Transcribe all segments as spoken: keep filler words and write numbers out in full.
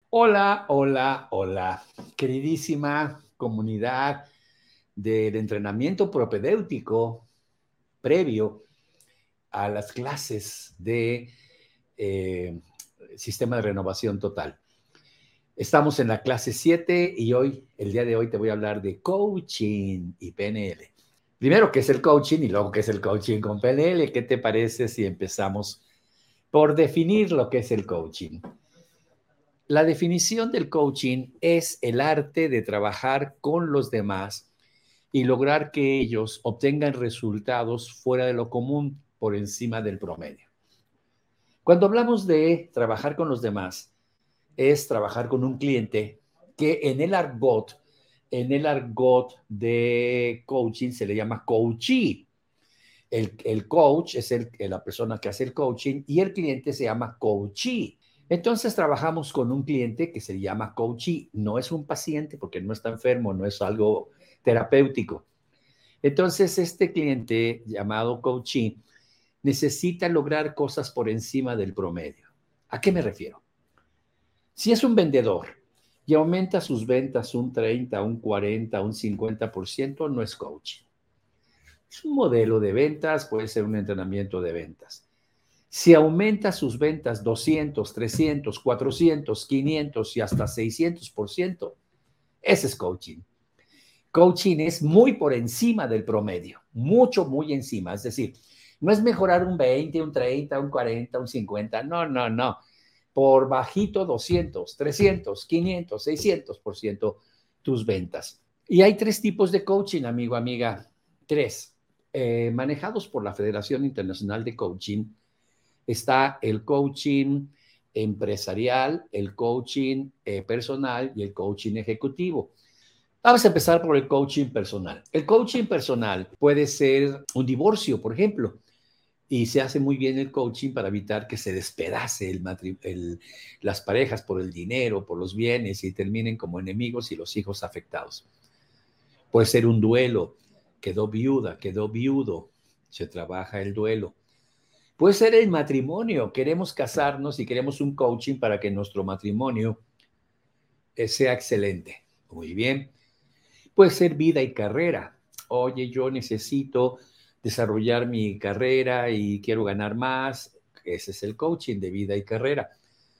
Hola, hola, hola, queridísima comunidad de, de entrenamiento propedéutico previo a las clases de eh, sistema de renovación total. Estamos en la clase siete y hoy, el día de hoy, te voy a hablar de coaching y P N L. Primero, ¿qué es el coaching? Y luego, ¿qué es el coaching con P N L? ¿Qué te parece si empezamos por definir lo que es el coaching? La definición del coaching es el arte de trabajar con los demás y lograr que ellos obtengan resultados fuera de lo común, por encima del promedio. Cuando hablamos de trabajar con los demás, es trabajar con un cliente que en el argot, en el argot de coaching se le llama coachee. El, el coach es el, la persona que hace el coaching y el cliente se llama coachee. Entonces trabajamos con un cliente que se llama coachee. No es un paciente porque no está enfermo, no es algo terapéutico. Entonces este cliente llamado coachee necesita lograr cosas por encima del promedio. ¿A qué me refiero? Si es un vendedor y aumenta sus ventas un treinta, un cuarenta, un cincuenta por ciento, no es coaching. Es un modelo de ventas, puede ser un entrenamiento de ventas. Si aumenta sus ventas doscientos, trescientos, cuatrocientos, quinientos y hasta seiscientos por ciento, ese es coaching. Coaching es muy por encima del promedio, mucho, muy encima. Es decir, no es mejorar un veinte, un treinta, un cuarenta, un cincuenta, no, no, no. Por bajito doscientos, trescientos, quinientos, seiscientos por ciento tus ventas. Y hay tres tipos de coaching, amigo, amiga. Tres. Eh, manejados por la Federación Internacional de Coaching, está el coaching empresarial, el coaching eh, personal y el coaching ejecutivo. Vamos a empezar por el coaching personal. El coaching personal puede ser un divorcio, por ejemplo, y se hace muy bien el coaching para evitar que se despedace el el, las parejas por el dinero, por los bienes y terminen como enemigos y los hijos afectados. Puede ser un duelo, quedó viuda, quedó viudo, se trabaja el duelo. Puede ser el matrimonio, queremos casarnos y queremos un coaching para que nuestro matrimonio sea excelente. Muy bien. Puede ser vida y carrera. Oye, yo necesito desarrollar mi carrera y quiero ganar más. Ese es el coaching de vida y carrera.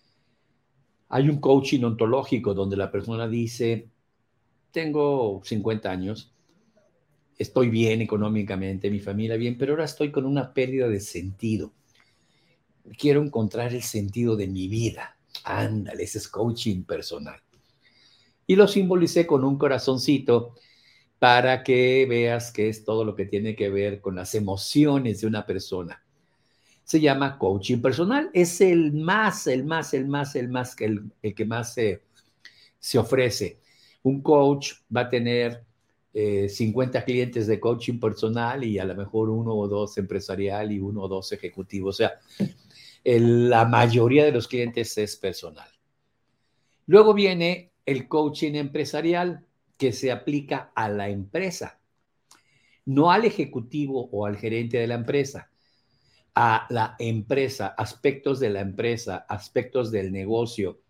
Hay un coaching ontológico donde la persona dice, tengo cincuenta años, estoy bien económicamente, mi familia bien, pero ahora estoy con una pérdida de sentido. Quiero encontrar el sentido de mi vida. Ándale, ese es coaching personal. Y lo simbolicé con un corazoncito para que veas que es todo lo que tiene que ver con las emociones de una persona. Se llama coaching personal. Es el más, el más, el más, el más, el, el que más se, se ofrece. Un coach va a tener eh, cincuenta clientes de coaching personal y a lo mejor uno o dos empresarial y uno o dos ejecutivos. O sea, el, la mayoría de los clientes es personal. Luego viene el coaching empresarial que se aplica a la empresa, no al ejecutivo o al gerente de la empresa, a la empresa, aspectos de la empresa, aspectos del negocio,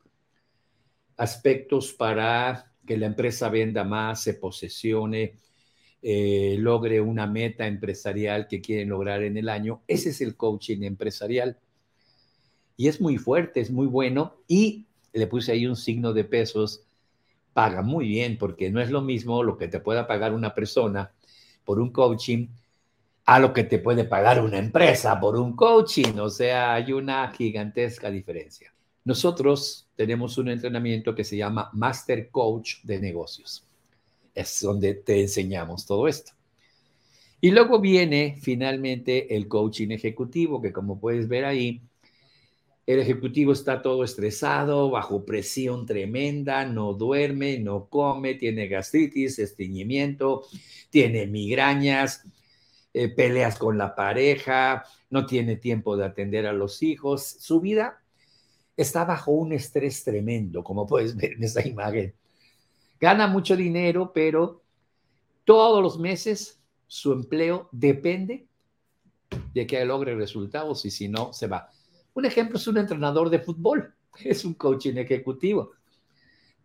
aspectos para que la empresa venda más, se posesione, eh, logre una meta empresarial que quieren lograr en el año. Ese es el coaching empresarial. Y es muy fuerte, es muy bueno y le puse ahí un signo de pesos, paga muy bien porque no es lo mismo lo que te pueda pagar una persona por un coaching a lo que te puede pagar una empresa por un coaching. O sea, hay una gigantesca diferencia. Nosotros tenemos un entrenamiento que se llama Master Coach de Negocios. Es donde te enseñamos todo esto. Y luego viene finalmente el coaching ejecutivo, que como puedes ver ahí, el ejecutivo está todo estresado, bajo presión tremenda, no duerme, no come, tiene gastritis, estreñimiento, tiene migrañas, eh, peleas con la pareja, no tiene tiempo de atender a los hijos. Su vida está bajo un estrés tremendo, como puedes ver en esa imagen. Gana mucho dinero, pero todos los meses su empleo depende de que logre resultados y si no, se va. Un ejemplo es un entrenador de fútbol, es un coaching ejecutivo.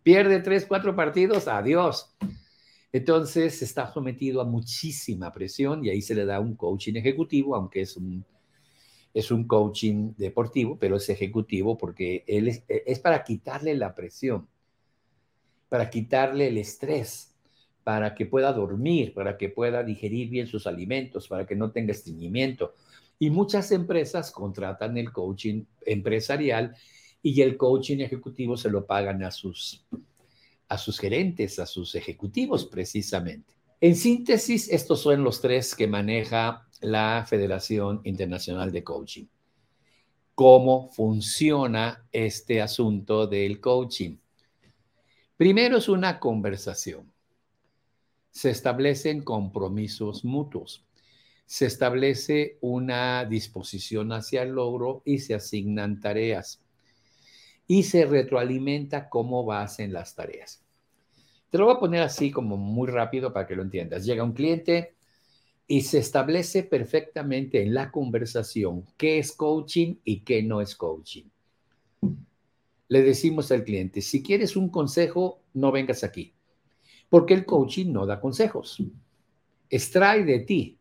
Pierde tres, cuatro partidos, adiós. Entonces está sometido a muchísima presión y ahí se le da un coaching ejecutivo, aunque es un, es un coaching deportivo, pero es ejecutivo porque él es, es para quitarle la presión, para quitarle el estrés, para que pueda dormir, para que pueda digerir bien sus alimentos, para que no tenga estreñimiento. Y muchas empresas contratan el coaching empresarial y el coaching ejecutivo se lo pagan a sus a sus gerentes, a sus ejecutivos precisamente. En síntesis, estos son los tres que maneja la Federación Internacional de Coaching. ¿Cómo funciona este asunto del coaching? Primero es una conversación. Se establecen compromisos mutuos. Se establece una disposición hacia el logro y se asignan tareas. Y se retroalimenta cómo vas en las tareas. Te lo voy a poner así como muy rápido para que lo entiendas. Llega un cliente y se establece perfectamente en la conversación qué es coaching y qué no es coaching. Le decimos al cliente, si quieres un consejo, no vengas aquí, porque el coaching no da consejos, extrae de ti.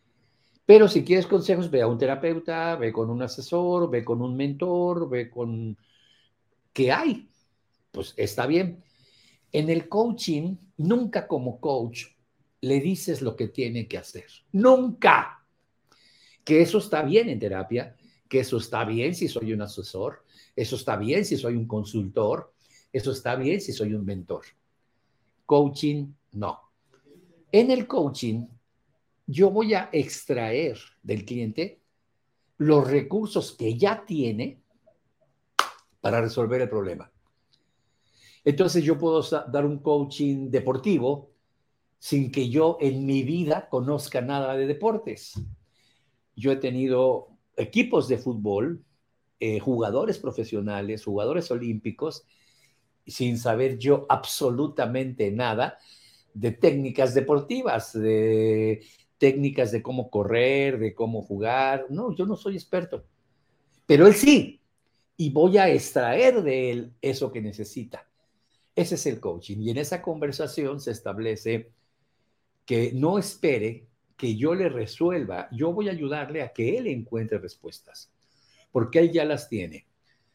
Pero si quieres consejos, ve a un terapeuta, ve con un asesor, ve con un mentor, ve con... ¿Qué hay? Pues está bien. En el coaching, nunca como coach le dices lo que tiene que hacer. Nunca. Que eso está bien en terapia, que eso está bien si soy un asesor, eso está bien si soy un consultor, eso está bien si soy un mentor. Coaching, no. En el coaching, yo voy a extraer del cliente los recursos que ya tiene para resolver el problema. Entonces yo puedo dar un coaching deportivo sin que yo en mi vida conozca nada de deportes. Yo he tenido equipos de fútbol, eh, jugadores profesionales, jugadores olímpicos, sin saber yo absolutamente nada de técnicas deportivas, de técnicas de cómo correr, de cómo jugar. No, yo no soy experto, pero él sí, y voy a extraer de él eso que necesita. Ese es el coaching, y en esa conversación se establece que no espere que yo le resuelva, yo voy a ayudarle a que él encuentre respuestas, porque él ya las tiene.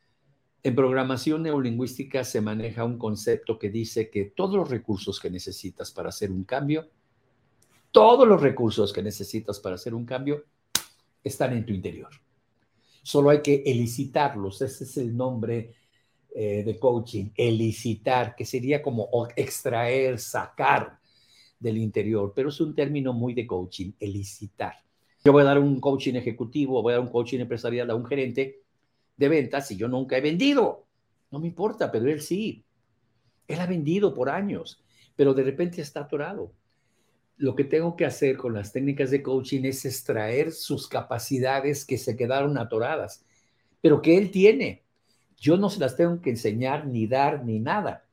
En programación neurolingüística se maneja un concepto que dice que todos los recursos que necesitas para hacer un cambio, todos los recursos que necesitas para hacer un cambio están en tu interior. Solo hay que elicitarlos. Ese es el nombre eh, de coaching, elicitar, que sería como extraer, sacar del interior, pero es un término muy de coaching, elicitar. Yo voy a dar un coaching ejecutivo, voy a dar un coaching empresarial a un gerente de ventas y yo nunca he vendido. No me importa, pero él sí. Él ha vendido por años, pero de repente está atorado. Lo que tengo que hacer con las técnicas de coaching es extraer sus capacidades que se quedaron atoradas, pero que él tiene. Yo no se las tengo que enseñar, ni dar, ni nada.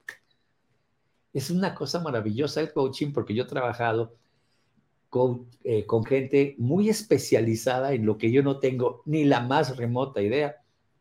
Es una cosa maravillosa el coaching porque yo he trabajado con, eh, con gente muy especializada en lo que yo no tengo ni la más remota idea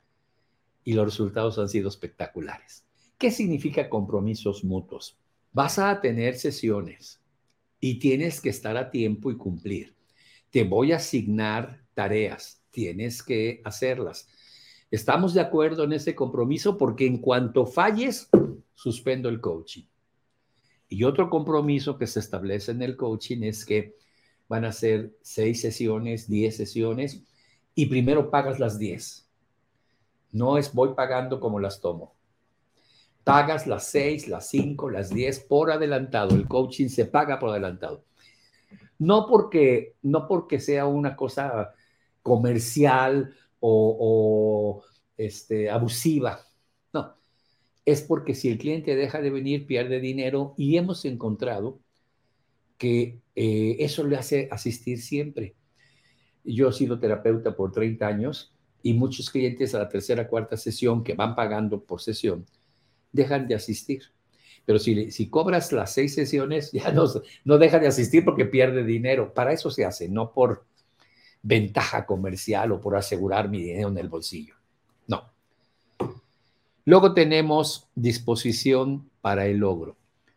y los resultados han sido espectaculares. ¿Qué significa compromisos mutuos? Vas a tener sesiones y tienes que estar a tiempo y cumplir. Te voy a asignar tareas, tienes que hacerlas. Estamos de acuerdo en ese compromiso porque en cuanto falles, suspendo el coaching. Y otro compromiso que se establece en el coaching es que van a ser seis sesiones, diez sesiones, y primero pagas las diez. No es voy pagando como las tomo. Pagas las seis, las cinco, las diez por adelantado. El coaching se paga por adelantado. No porque, no porque sea una cosa comercial o, o este, abusiva. No. Es porque si el cliente deja de venir, pierde dinero y hemos encontrado que eh, eso le hace asistir siempre. Yo he sido terapeuta por treinta años y muchos clientes a la tercera, cuarta sesión que van pagando por sesión, dejan de asistir. Pero si, si cobras las seis sesiones, ya no, no deja de asistir porque pierde dinero. Para eso se hace, no por ventaja comercial o por asegurar mi dinero en el bolsillo. No. Luego tenemos disposición para el logro.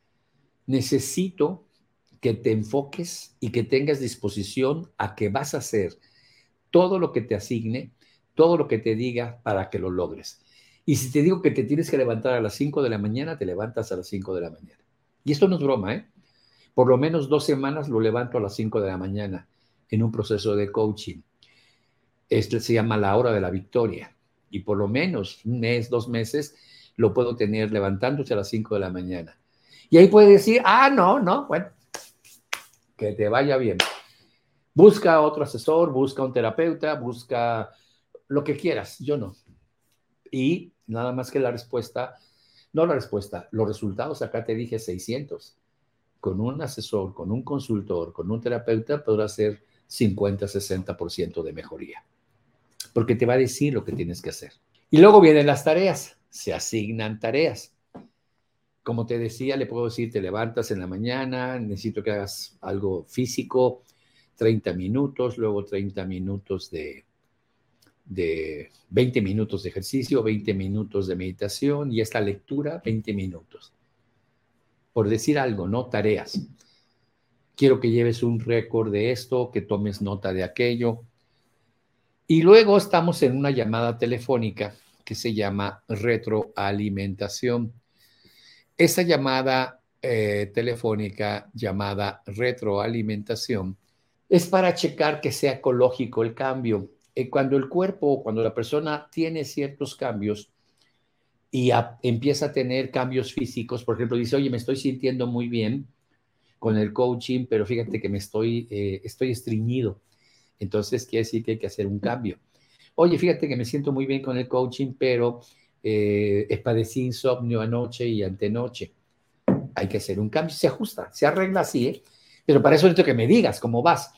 Necesito que te enfoques y que tengas disposición a que vas a hacer todo lo que te asigne, todo lo que te diga para que lo logres. Y si te digo que te tienes que levantar a las cinco de la mañana, te levantas a las cinco de la mañana. Y esto no es broma, ¿eh? Por lo menos dos semanas lo levanto a las cinco de la mañana en un proceso de coaching. Este se llama la hora de la victoria. Y por lo menos un mes, dos meses, lo puedo tener levantándose a las cinco de la mañana. Y ahí puede decir, ah, no, no, bueno, que te vaya bien. Busca otro asesor, busca un terapeuta, busca lo que quieras, yo no. Y nada más que la respuesta, no la respuesta, los resultados, acá te dije seiscientos. Con un asesor, con un consultor, con un terapeuta, podrás hacer cincuenta, sesenta por ciento de mejoría. Porque te va a decir lo que tienes que hacer. Y luego vienen las tareas, se asignan tareas. Como te decía, le puedo decir, te levantas en la mañana, necesito que hagas algo físico, treinta minutos, luego treinta minutos de, de veinte minutos de ejercicio, veinte minutos de meditación y esta lectura, veinte minutos. Por decir algo, ¿no? Tareas. Quiero que lleves un récord de esto, que tomes nota de aquello. Y luego estamos en una llamada telefónica que se llama retroalimentación. Esa llamada eh, telefónica llamada retroalimentación es para checar que sea ecológico el cambio. Eh, cuando el cuerpo, cuando la persona tiene ciertos cambios y a, empieza a tener cambios físicos, por ejemplo, dice, oye, me estoy sintiendo muy bien con el coaching, pero fíjate que me estoy, eh, estoy estreñido. Entonces quiere decir que hay que hacer un cambio. Oye, fíjate que me siento muy bien con el coaching, pero eh, padecí insomnio anoche y antenoche. Hay que hacer un cambio, se ajusta, se arregla así, ¿eh? Pero para eso necesito que me digas cómo vas.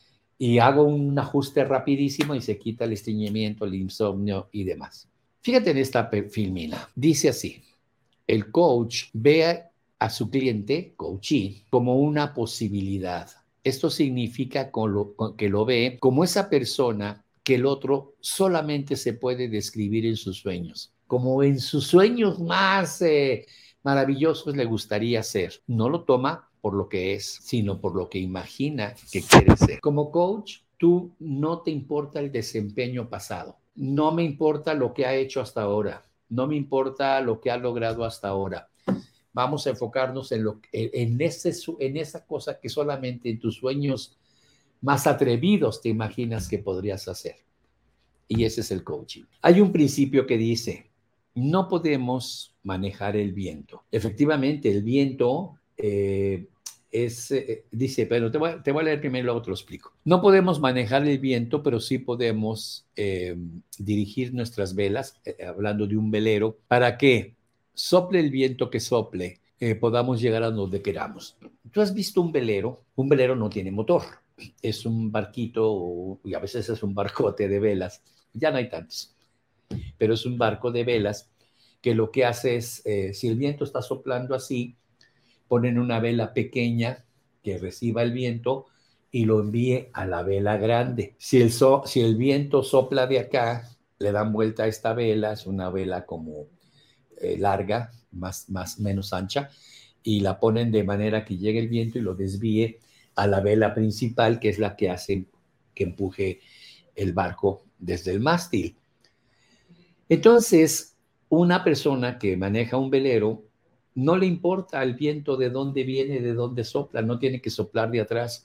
Y hago un ajuste rapidísimo y se quita el estreñimiento, el insomnio y demás. Fíjate en esta filmina. Dice así, el coach ve a su cliente, coachee, como una posibilidad. Esto significa que lo ve como esa persona que el otro solamente se puede describir en sus sueños, como en sus sueños más eh, maravillosos le gustaría ser. No lo toma por lo que es, sino por lo que imagina que quiere ser. Como coach, tú no te importa el desempeño pasado, no me importa lo que ha hecho hasta ahora, no me importa lo que ha logrado hasta ahora. Vamos a enfocarnos en, lo, en, ese, en esa cosa que solamente en tus sueños más atrevidos te imaginas que podrías hacer. Y ese es el coaching. Hay un principio que dice, no podemos manejar el viento. Efectivamente, el viento eh, es, eh, dice, pero te voy, te voy a leer primero y luego te lo explico. No podemos manejar el viento, pero sí podemos eh, dirigir nuestras velas, eh, hablando de un velero, para que sople el viento que sople, eh, podamos llegar a donde queramos. ¿Tú has visto un velero? Un velero no tiene motor. Es un barquito, y a veces es un barcote de velas. Ya no hay tantos. Pero es un barco de velas que lo que hace es, eh, si el viento está soplando así, ponen una vela pequeña que reciba el viento y lo envíe a la vela grande. Si el, so, si el viento sopla de acá, le dan vuelta a esta vela, es una vela como eh, larga, más, más, menos ancha, y la ponen de manera que llegue el viento y lo desvíe a la vela principal, que es la que hace que empuje el barco desde el mástil. Entonces, una persona que maneja un velero no le importa el viento de dónde viene, de dónde sopla, no tiene que soplar de atrás.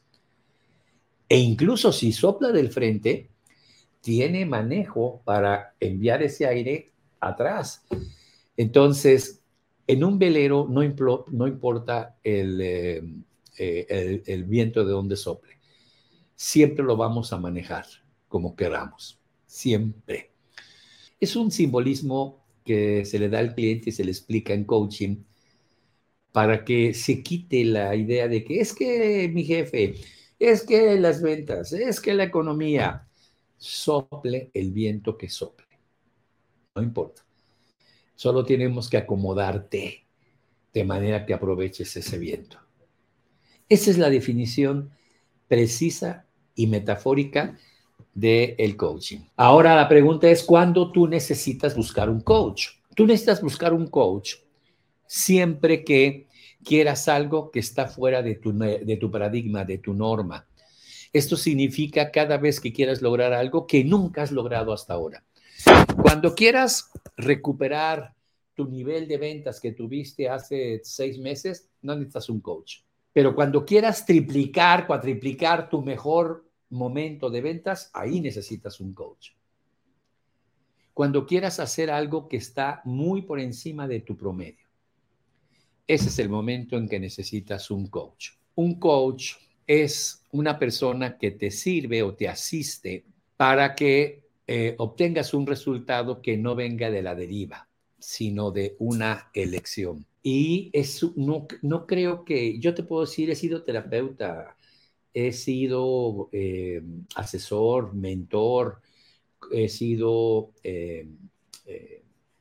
E incluso si sopla del frente, tiene manejo para enviar ese aire atrás. Entonces, en un velero no, implo, no importa el, eh, el, el viento de dónde sople. Siempre lo vamos a manejar como queramos. Siempre. Es un simbolismo que se le da al cliente y se le explica en coaching para que se quite la idea de que es que mi jefe, es que las ventas, es que la economía, sople el viento que sople. No importa. Solo tenemos que acomodarte de manera que aproveches ese viento. Esa es la definición precisa y metafórica del coaching. Ahora la pregunta es, ¿cuándo tú necesitas buscar un coach? Tú necesitas buscar un coach siempre que quieras algo que está fuera de tu, de tu paradigma, de tu norma. Esto significa cada vez que quieras lograr algo que nunca has logrado hasta ahora. Cuando quieras recuperar tu nivel de ventas que tuviste hace seis meses, no necesitas un coach. Pero cuando quieras triplicar, cuatriplicar tu mejor momento de ventas, ahí necesitas un coach. Cuando quieras hacer algo que está muy por encima de tu promedio, ese es el momento en que necesitas un coach. Un coach es una persona que te sirve o te asiste para que eh, obtengas un resultado que no venga de la deriva, sino de una elección. Y eso no, no creo que, yo te puedo decir, he sido terapeuta, he sido eh, asesor, mentor, he sido, eh, eh,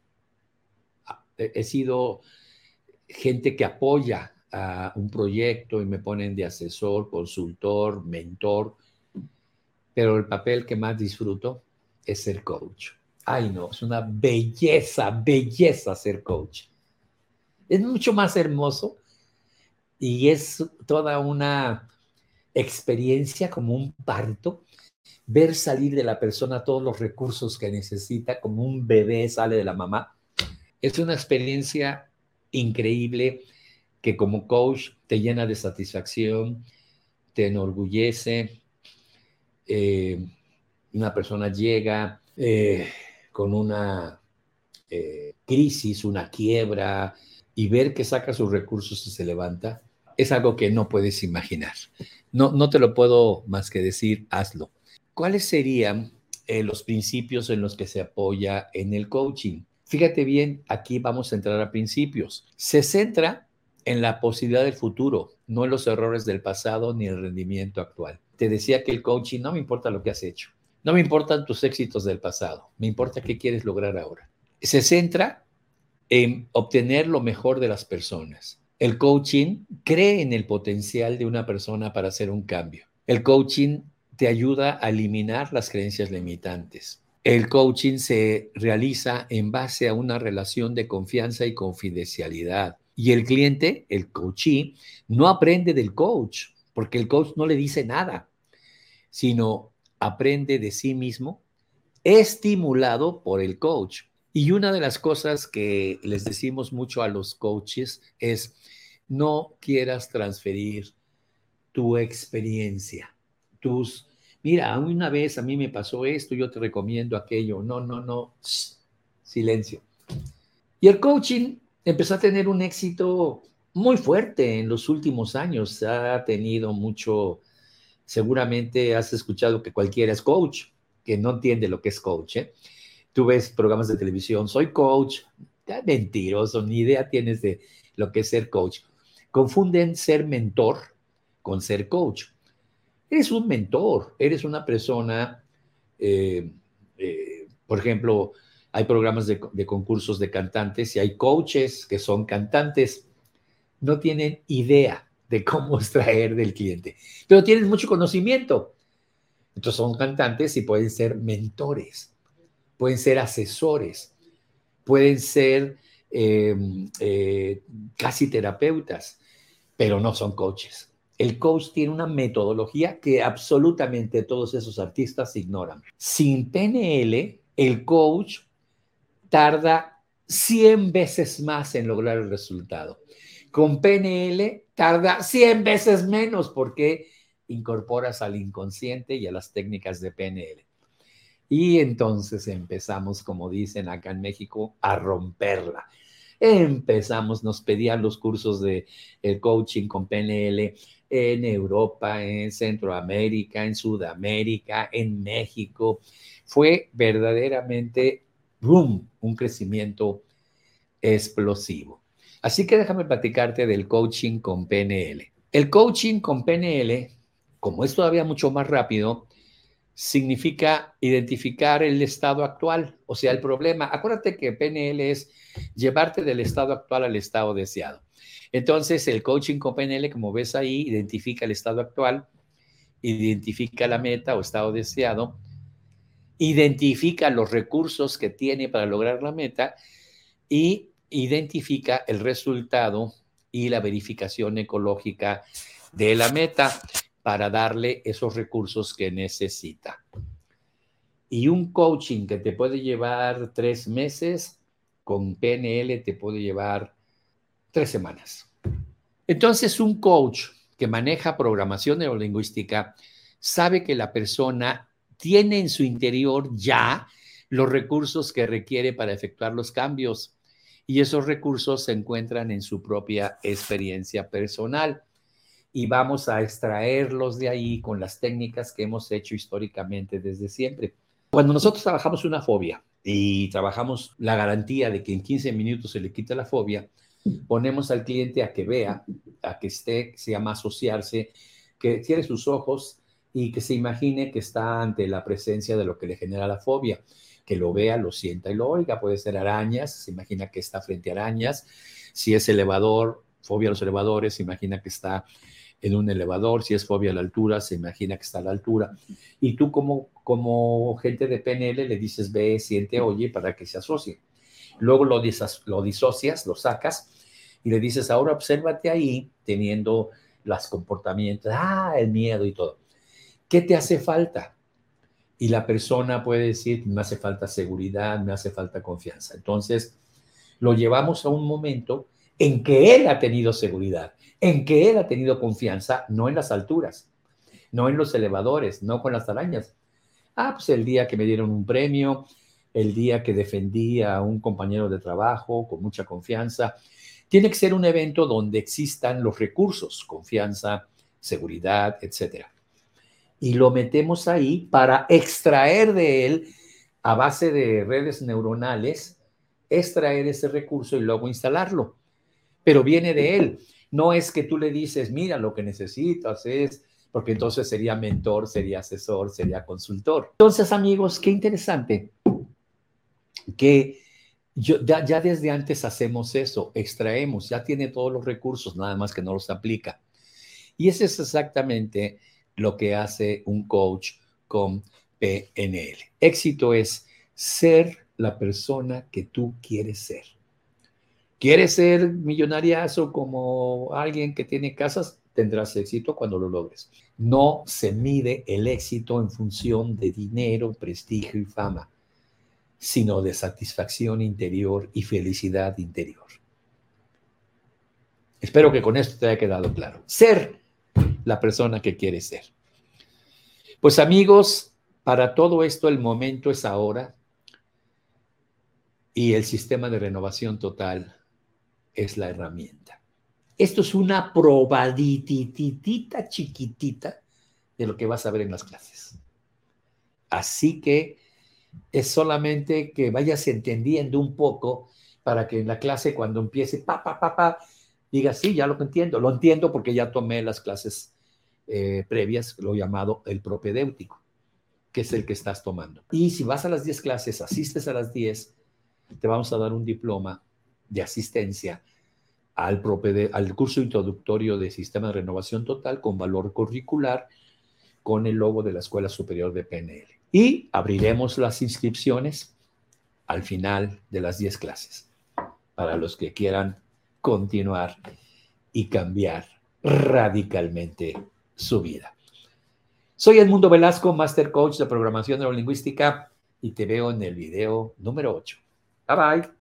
he sido gente que apoya a un proyecto y me ponen de asesor, consultor, mentor, pero el papel que más disfruto es ser coach. Ay, no, es una belleza, belleza ser coach. Es mucho más hermoso y es toda una experiencia como un parto, ver salir de la persona todos los recursos que necesita, como un bebé sale de la mamá. Es una experiencia increíble que como coach te llena de satisfacción, te enorgullece. Eh, una persona llega eh, con una eh, crisis, una quiebra, y ver que saca sus recursos y se levanta, es algo que no puedes imaginar. No, no te lo puedo más que decir, hazlo. ¿Cuáles serían eh, los principios en los que se apoya en el coaching? Fíjate bien, aquí vamos a entrar a principios. Se centra en la posibilidad del futuro, no en los errores del pasado ni el rendimiento actual. Te decía que el coaching no me importa lo que has hecho, no me importan tus éxitos del pasado, me importa qué quieres lograr ahora. Se centra en obtener lo mejor de las personas. El coaching cree en el potencial de una persona para hacer un cambio. El coaching te ayuda a eliminar las creencias limitantes. El coaching se realiza en base a una relación de confianza y confidencialidad. Y el cliente, el coachee, no aprende del coach, porque el coach no le dice nada, sino aprende de sí mismo, estimulado por el coach. Y una de las cosas que les decimos mucho a los coaches es, no quieras transferir tu experiencia, tus, mira, una vez a mí me pasó esto, yo te recomiendo aquello. No, no, no, shh, silencio. Y el coaching empezó a tener un éxito muy fuerte en los últimos años. Ha tenido mucho, seguramente has escuchado que cualquiera es coach, que no entiende lo que es coach, ¿eh? Tú ves programas de televisión, soy coach, mentiroso, ni idea tienes de lo que es ser coach. Confunden ser mentor con ser coach. Eres un mentor, eres una persona, eh, eh, por ejemplo, hay programas de, de concursos de cantantes y hay coaches que son cantantes, no tienen idea de cómo extraer del cliente, pero tienen mucho conocimiento. Entonces son cantantes y pueden ser mentores, pueden ser asesores, pueden ser eh, eh, casi terapeutas, pero no son coaches. El coach tiene una metodología que absolutamente todos esos artistas ignoran. Sin P N L, el coach tarda cien veces más en lograr el resultado. Con P N L tarda cien veces menos porque incorporas al inconsciente y a las técnicas de P N L. Y entonces empezamos, como dicen acá en México, a romperla. Empezamos, nos pedían los cursos de el coaching con P N L en Europa, en Centroamérica, en Sudamérica, en México. Fue verdaderamente, boom, un crecimiento explosivo. Así que déjame platicarte del coaching con P N L. El coaching con P N L, como es todavía mucho más rápido, significa identificar el estado actual, o sea, el problema. Acuérdate que P N L es llevarte del estado actual al estado deseado. Entonces, el coaching con P N L, como ves ahí, identifica el estado actual, identifica la meta o estado deseado, identifica los recursos que tiene para lograr la meta y identifica el resultado y la verificación ecológica de la meta para darle esos recursos que necesita. Y un coaching que te puede llevar tres meses, con P N L te puede llevar tres semanas. Entonces, un coach que maneja programación neurolingüística sabe que la persona tiene en su interior ya los recursos que requiere para efectuar los cambios, y esos recursos se encuentran en su propia experiencia personal, y vamos a extraerlos de ahí con las técnicas que hemos hecho históricamente desde siempre. Cuando nosotros trabajamos una fobia y trabajamos la garantía de que en quince minutos se le quita la fobia, ponemos al cliente a que vea, a que esté, se llama asociarse, que cierre sus ojos y que se imagine que está ante la presencia de lo que le genera la fobia, que lo vea, lo sienta y lo oiga. Puede ser arañas, se imagina que está frente a arañas. Si es elevador, fobia a los elevadores, se imagina que está en un elevador. Si es fobia a la altura, se imagina que está a la altura. Y tú como, como gente de P N L le dices ve, siente, oye, para que se asocie. Luego lo, disos, lo disocias, lo sacas y le dices, ahora obsérvate ahí teniendo los comportamientos, ah, el miedo y todo. ¿Qué te hace falta? Y la persona puede decir, me hace falta seguridad, me hace falta confianza. Entonces, lo llevamos a un momento en que él ha tenido seguridad, en que él ha tenido confianza, no en las alturas, no en los elevadores, no con las arañas. Ah, pues el día que me dieron un premio, el día que defendí a un compañero de trabajo con mucha confianza. Tiene que ser un evento donde existan los recursos, confianza, seguridad, etcétera. Y lo metemos ahí para extraer de él, a base de redes neuronales, extraer ese recurso y luego instalarlo. Pero viene de él. No es que tú le dices, mira, lo que necesitas es, porque entonces sería mentor, sería asesor, sería consultor. Entonces, amigos, qué interesante que yo, ya, ya desde antes hacemos eso, extraemos, ya tiene todos los recursos, nada más que no los aplica. Y eso es exactamente lo que hace un coach con P N L. Éxito es ser la persona que tú quieres ser. ¿Quieres ser millonariazo como alguien que tiene casas? Tendrás éxito cuando lo logres. No se mide el éxito en función de dinero, prestigio y fama, sino de satisfacción interior y felicidad interior. Espero que con esto te haya quedado claro. Ser la persona que quieres ser. Pues amigos, para todo esto el momento es ahora, y el sistema de renovación total es la herramienta. Esto es una probadititita chiquitita de lo que vas a ver en las clases. Así que es solamente que vayas entendiendo un poco para que en la clase cuando empiece pa, pa, pa, pa, digas, sí, ya lo entiendo. Lo entiendo porque ya tomé las clases eh, previas, lo llamado el propedéutico, que es el que estás tomando. Y si vas a las diez clases, asistes a las diez, te vamos a dar un diploma de asistencia al, propede, al curso introductorio de Sistema de Renovación Total con valor curricular, con el logo de la Escuela Superior de P N L. Y abriremos las inscripciones al final de las diez clases para los que quieran continuar y cambiar radicalmente su vida. Soy Edmundo Velasco, Master Coach de Programación Neurolingüística, y te veo en el video número ocho. Bye bye.